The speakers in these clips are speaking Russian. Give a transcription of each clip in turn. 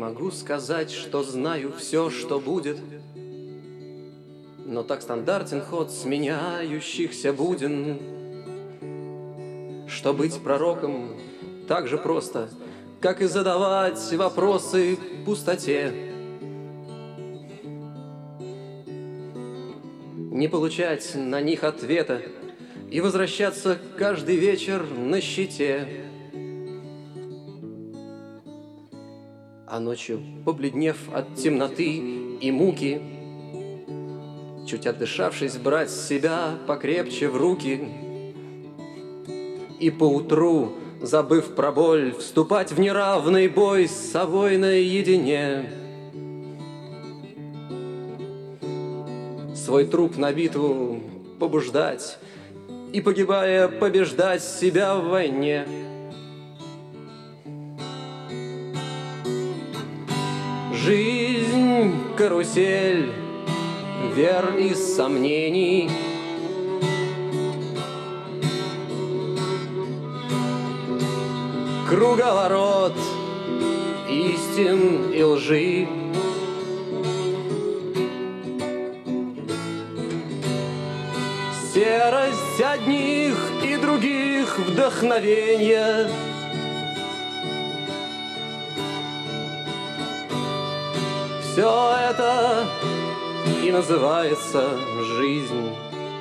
могу сказать, что знаю все, что будет. Но так стандартен ход сменяющихся буден, что быть пророком так же просто, как и задавать вопросы пустоте. Не получать на них ответа и возвращаться каждый вечер на щите. А ночью, побледнев от темноты и муки, чуть отдышавшись, брать себя покрепче в руки и поутру, забыв про боль, вступать в неравный бой с собой наедине. Свой труп на битву побуждать и, погибая, побеждать себя в войне. Жизнь — карусель, вер и сомнений. Круговорот истин и лжи. Серость одних и других вдохновенья. Все это и называется жизнь.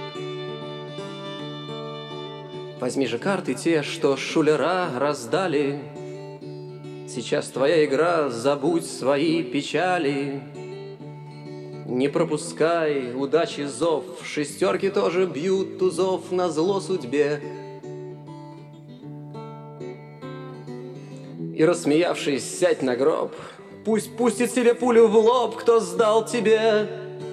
Возьми же карты те, что шулера раздали. Сейчас твоя игра, забудь свои печали. Не пропускай удачи зов, шестерки тоже бьют тузов назло судьбе. И, рассмеявшись, сядь на гроб, пусть пустит себе пулю в лоб, кто сдал тебе.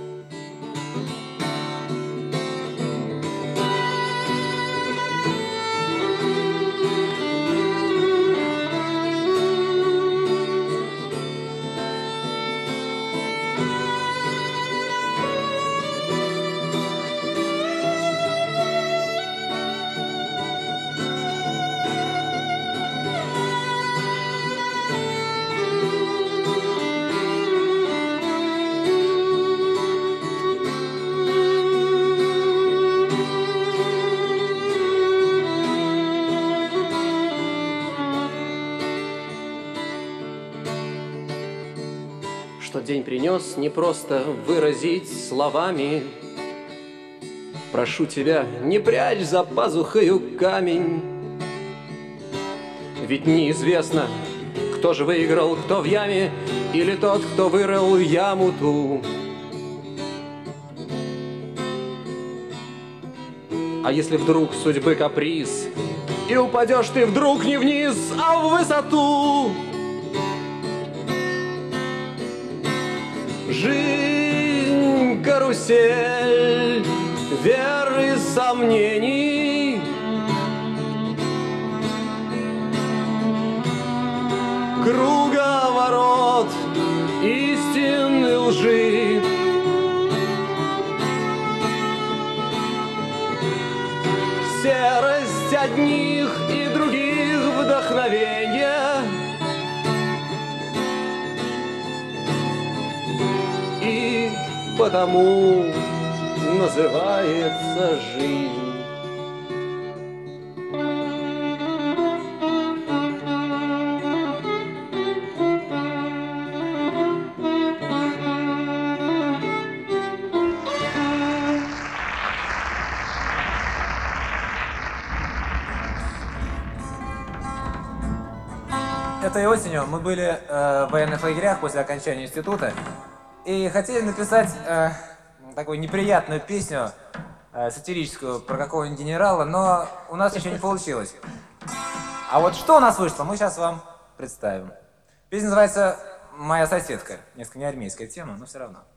Что день принес, не просто выразить словами. Прошу тебя, не прячь за пазухою камень. Ведь неизвестно, кто же выиграл, кто в яме, или тот, кто вырыл яму ту. А если вдруг судьбы каприз, и упадешь ты вдруг не вниз, а в высоту? Жизнь — карусель, вер и сомнений. Круговорот истин и лжи. Серость одних и других вдохновенья. И потому называется жизнь. Этой осенью мы были в военных лагерях после окончания института и хотели написать такую неприятную песню, сатирическую, про какого-нибудь генерала, но у нас еще не получилось. А вот что у нас вышло, мы сейчас вам представим. Песня называется «Моя соседка». Несколько неармейская тема, но все равно.